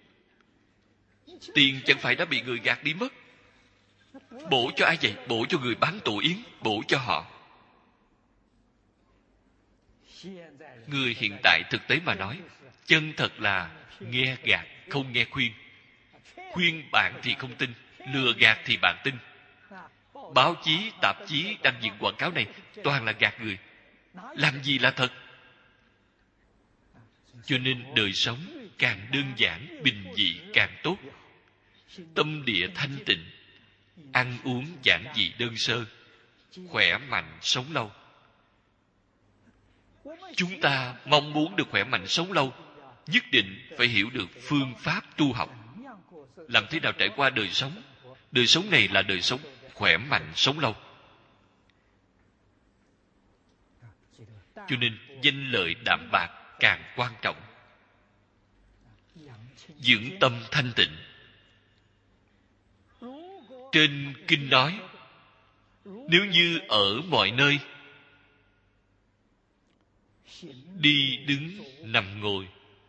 Tiền chẳng phải đã bị người gạt đi mất. Bổ cho ai vậy? Bổ cho người bán tổ yến, bổ cho họ. Người hiện tại thực tế mà nói, chân thật là nghe gạt, không nghe khuyên. Khuyên bạn thì không tin, lừa gạt thì bạn tin. Báo chí, tạp chí đăng những quảng cáo này toàn là gạt người. Làm gì là thật? Cho nên đời sống càng đơn giản, bình dị càng tốt. Tâm địa thanh tịnh, ăn uống giản dị đơn sơ, khỏe mạnh sống lâu. Chúng ta mong muốn được khỏe mạnh sống lâu, nhất định phải hiểu được phương pháp tu học. Làm thế nào trải qua đời sống? Đời sống này là đời sống khỏe mạnh sống lâu. Cho nên danh lợi đạm bạc càng quan trọng. Dưỡng tâm thanh tịnh. Trên kinh nói, nếu như ở mọi nơi, đi đứng nằm ngồi,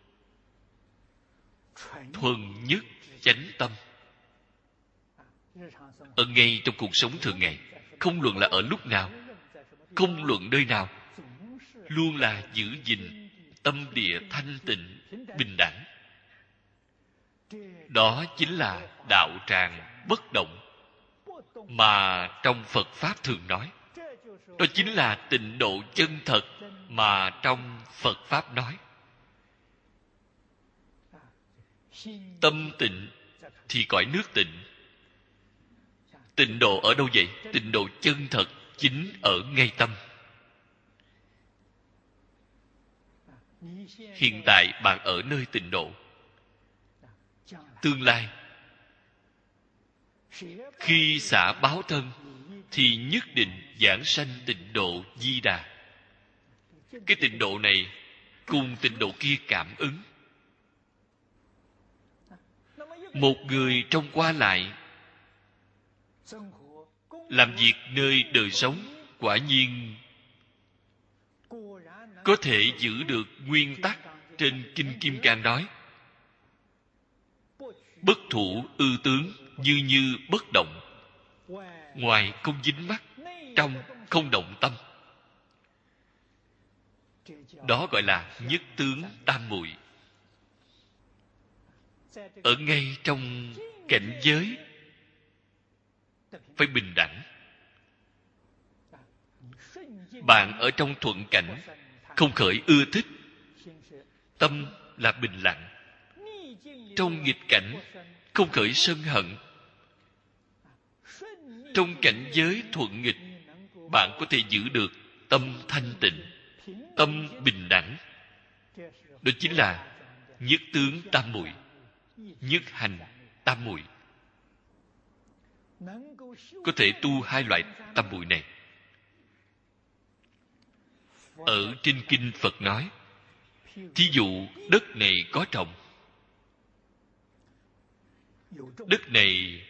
thuần nhất chánh tâm. Ở ngay trong cuộc sống thường ngày, không luận là ở lúc nào, không luận nơi nào, luôn là giữ gìn tâm địa thanh tịnh, bình đẳng. Đó chính là đạo tràng bất động mà trong Phật Pháp thường nói. Đó chính là tịnh độ chân thật mà trong Phật Pháp nói. Tâm tịnh thì cõi nước tịnh. Tịnh độ ở đâu vậy? Tịnh độ chân thật chính ở ngay tâm. Hiện tại bạn ở nơi tịnh độ. Tương lai khi xả báo thân thì nhất định giảng sanh tịnh độ Di Đà. Cái tịnh độ này cùng tịnh độ kia cảm ứng. Một người trong qua lại làm việc nơi đời sống, quả nhiên có thể giữ được nguyên tắc trên Kinh Kim Cang nói: bất thủ ư tướng, như như bất động. Ngoài không dính mắt, trong không động tâm. Đó gọi là nhất tướng tam muội. Ở ngay trong cảnh giới phải bình đẳng. Bạn ở trong thuận cảnh, không khởi ưa thích, tâm là bình lặng. Trong nghịch cảnh, không khởi sân hận. Trong cảnh giới thuận nghịch, bạn có thể giữ được tâm thanh tịnh, tâm bình đẳng. Đó chính là nhất tướng tam muội, nhất hành tam muội. Có thể tu hai loại tam muội này. Ở trên kinh Phật nói, thí dụ đất này có trồng, đất này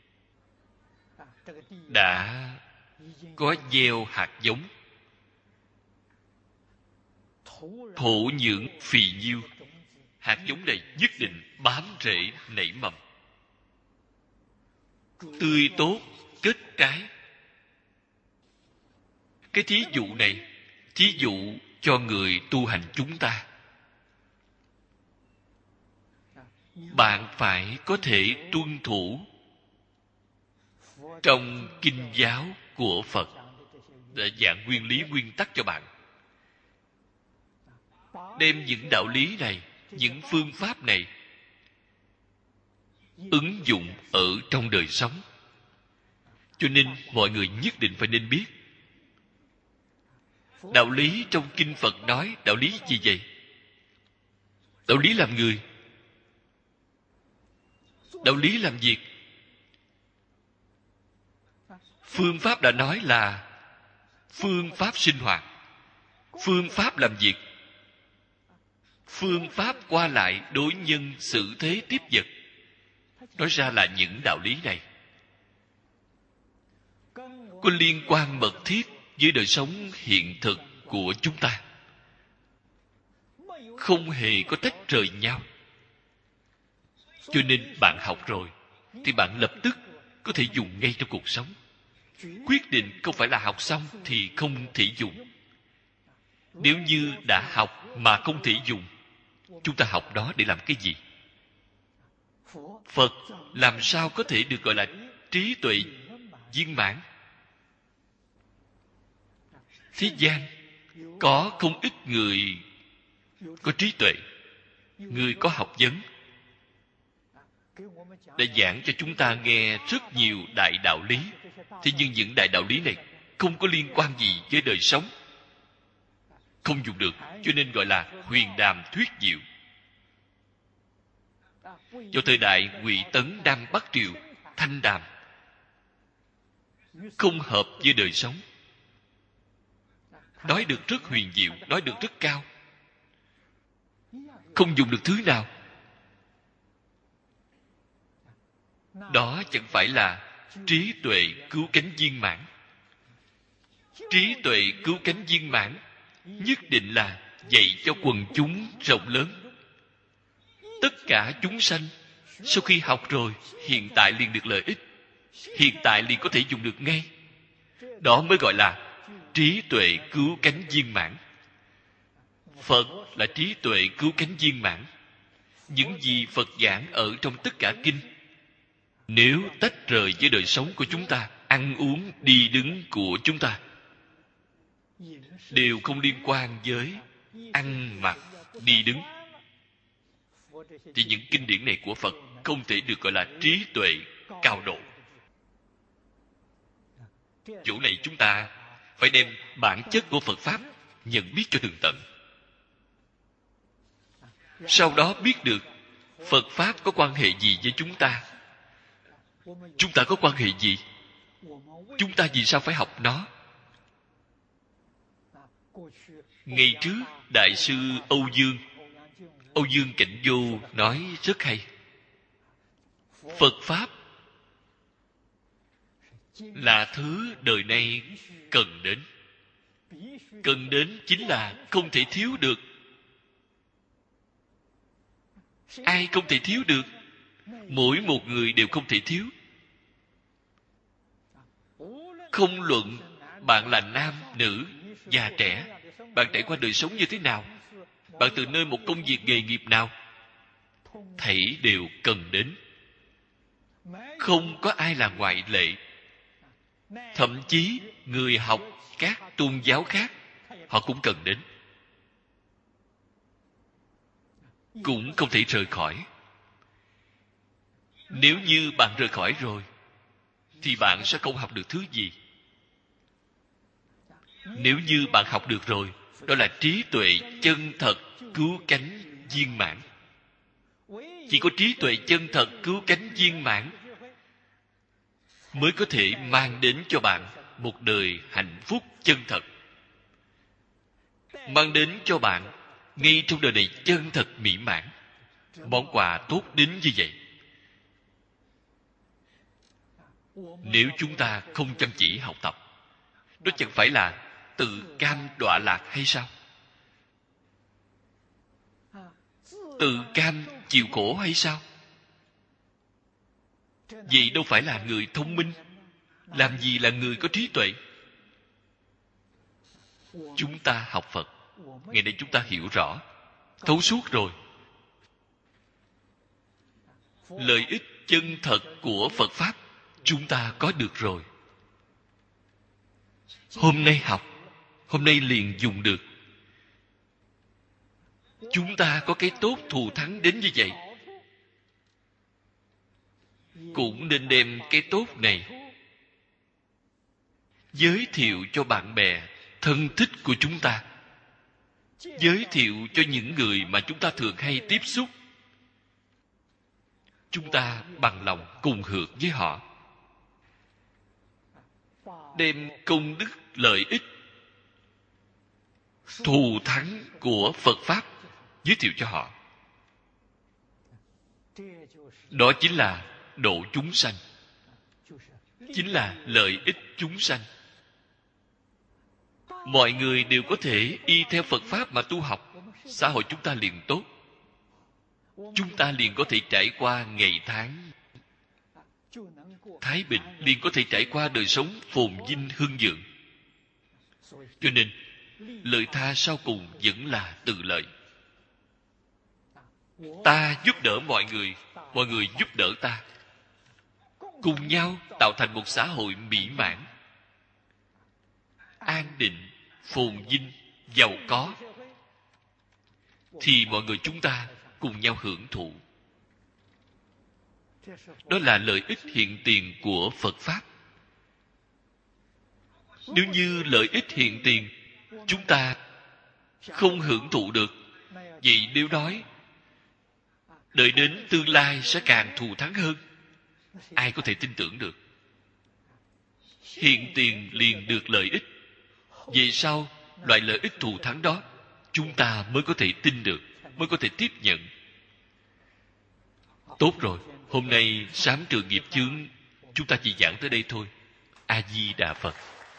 đã có gieo hạt giống, thổ nhưỡng phì nhiêu, hạt giống này nhất định bám rễ nảy mầm, tươi tốt kết trái. Cái thí dụ này, thí dụ cho người tu hành chúng ta. Bạn phải có thể tuân thủ trong kinh giáo của Phật để giảng nguyên lý nguyên tắc cho bạn. Đem những đạo lý này, những phương pháp này ứng dụng ở trong đời sống. Cho nên mọi người nhất định phải nên biết. Đạo lý trong kinh Phật nói đạo lý gì vậy? Đạo lý làm người, đạo lý làm việc. Phương pháp đã nói là phương pháp sinh hoạt, phương pháp làm việc. phương pháp qua lại đối nhân xử thế tiếp vật. Nói ra là những đạo lý này có liên quan mật thiết với đời sống hiện thực của chúng ta, không hề có tách rời nhau. Cho nên bạn học rồi thì bạn lập tức có thể dùng ngay trong cuộc sống. Quyết định không phải là học xong thì không thể dùng. Nếu như đã học mà không thể dùng, chúng ta học đó để làm cái gì? Phật làm sao có thể được gọi là trí tuệ viên mãn? Thế gian có không ít người có trí tuệ, người có học vấn, đã giảng cho chúng ta nghe rất nhiều đại đạo lý. Thế nhưng những đại đạo lý này không có liên quan gì với đời sống, không dùng được, cho nên gọi là huyền đàm thuyết diệu. Vào thời đại Ngụy Tấn đang Bắc Triều, thanh đàm không hợp với đời sống, nói được rất huyền diệu, nói được rất cao, không dùng được thứ nào. Đó chẳng phải là trí tuệ cứu cánh viên mãn. Trí tuệ cứu cánh viên mãn nhất định là dạy cho quần chúng rộng lớn. Tất cả chúng sanh sau khi học rồi, hiện tại liền được lợi ích, hiện tại liền có thể dùng được ngay. Đó mới gọi là trí tuệ cứu cánh viên mãn. Phật là trí tuệ cứu cánh viên mãn. Những gì Phật giảng ở trong tất cả kinh, nếu tách rời với đời sống của chúng ta, ăn uống đi đứng của chúng ta, đều không liên quan với ăn mặc đi đứng, thì những kinh điển này của Phật không thể được gọi là trí tuệ cao độ. Chỗ này chúng ta phải đem bản chất của Phật Pháp nhận biết cho tường tận. Sau đó biết được Phật Pháp có quan hệ gì với chúng ta. Chúng ta có quan hệ gì? Chúng ta vì sao phải học nó? Ngày trước, Đại sư Âu Dương Cảnh Vô nói rất hay. Phật Pháp là thứ đời nay cần đến. Cần đến chính là không thể thiếu được. Ai không thể thiếu được? Mỗi một người đều không thể thiếu. Không luận bạn là nam, nữ, già, trẻ, bạn trải qua đời sống như thế nào, bạn từ nơi một công việc nghề nghiệp nào, thảy đều cần đến. Không có ai là ngoại lệ. Thậm chí người học các tôn giáo khác, họ cũng cần đến, cũng không thể rời khỏi. Nếu như bạn rời khỏi rồi thì bạn sẽ không học được thứ gì. Nếu như bạn học được rồi, đó là trí tuệ chân thật cứu cánh viên mãn. Chỉ có trí tuệ chân thật cứu cánh viên mãn mới có thể mang đến cho bạn một đời hạnh phúc chân thật, mang đến cho bạn ngay trong đời này chân thật mỹ mãn. Món quà tốt đến như vậy. Nếu chúng ta không chăm chỉ học tập, đó chẳng phải là tự cam đọa lạc hay sao? Tự cam chịu khổ hay sao? Vậy đâu phải là người thông minh. Làm gì là người có trí tuệ? Chúng ta học Phật, ngày nay chúng ta hiểu rõ, thấu suốt rồi. Lợi ích chân thật của Phật Pháp chúng ta có được rồi. Hôm nay học, hôm nay liền dùng được. Chúng ta có cái tốt thù thắng đến như vậy, cũng nên đem cái tốt này giới thiệu cho bạn bè thân thích của chúng ta, giới thiệu cho những người mà chúng ta thường hay tiếp xúc. Chúng ta bằng lòng cùng hưởng với họ, đem công đức lợi ích thù thắng của Phật Pháp giới thiệu cho họ. Đó chính là độ chúng sanh, chính là lợi ích chúng sanh. Mọi người đều có thể y theo Phật Pháp mà tu học, xã hội chúng ta liền tốt. Chúng ta liền có thể trải qua ngày tháng thái bình, liền có thể trải qua đời sống phồn vinh hưng vượng. Cho nên lợi tha sau cùng vẫn là tự lợi. Ta giúp đỡ mọi người giúp đỡ ta, cùng nhau tạo thành một xã hội mỹ mãn, an định, phồn vinh, giàu có, thì mọi người chúng ta cùng nhau hưởng thụ. Đó là lợi ích hiện tiền của Phật Pháp. Nếu như lợi ích hiện tiền chúng ta không hưởng thụ được, vậy nếu nói đợi đến tương lai sẽ càng thù thắng hơn, ai có thể tin tưởng được? Hiện tiền liền được lợi ích, về sau loại lợi ích thù thắng đó chúng ta mới có thể tin được, mới có thể tiếp nhận. Tốt rồi, hôm nay sám trường nghiệp chướng chúng ta chỉ giảng tới đây thôi. A Di Đà Phật.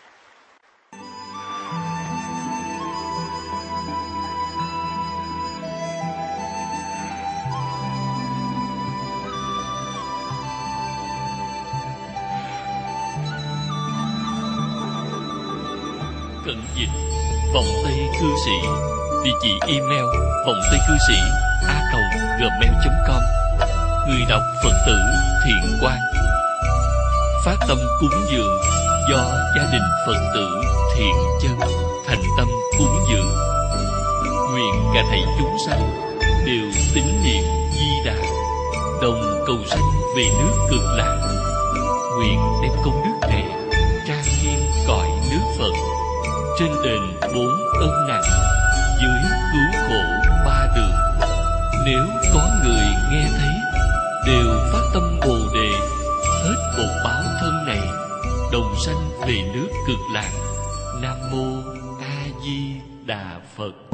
Cận dịch Vọng Tây Cư Sĩ. Địa chỉ email vongtaycư sĩ@gmail.com. Người đọc Phật tử Thiện Quang. Phát tâm cúng dường do gia đình Phật tử Thiện Chân thành tâm cúng dường. Nguyện cả thảy chúng sanh đều tín niệm Di Đà, đồng cầu sanh về nước Cực Lạc. Nguyện đem công đức này trang nghiêm cõi nước Phật, trên đền 4 ân nặng, dưới cứu khổ 3 đường. Nếu có người nghe thấy đều phát tâm Bồ Đề, hết bột báo thân này, đồng sanh về nước Cực Lạc. Nam mô A Di Đà Phật.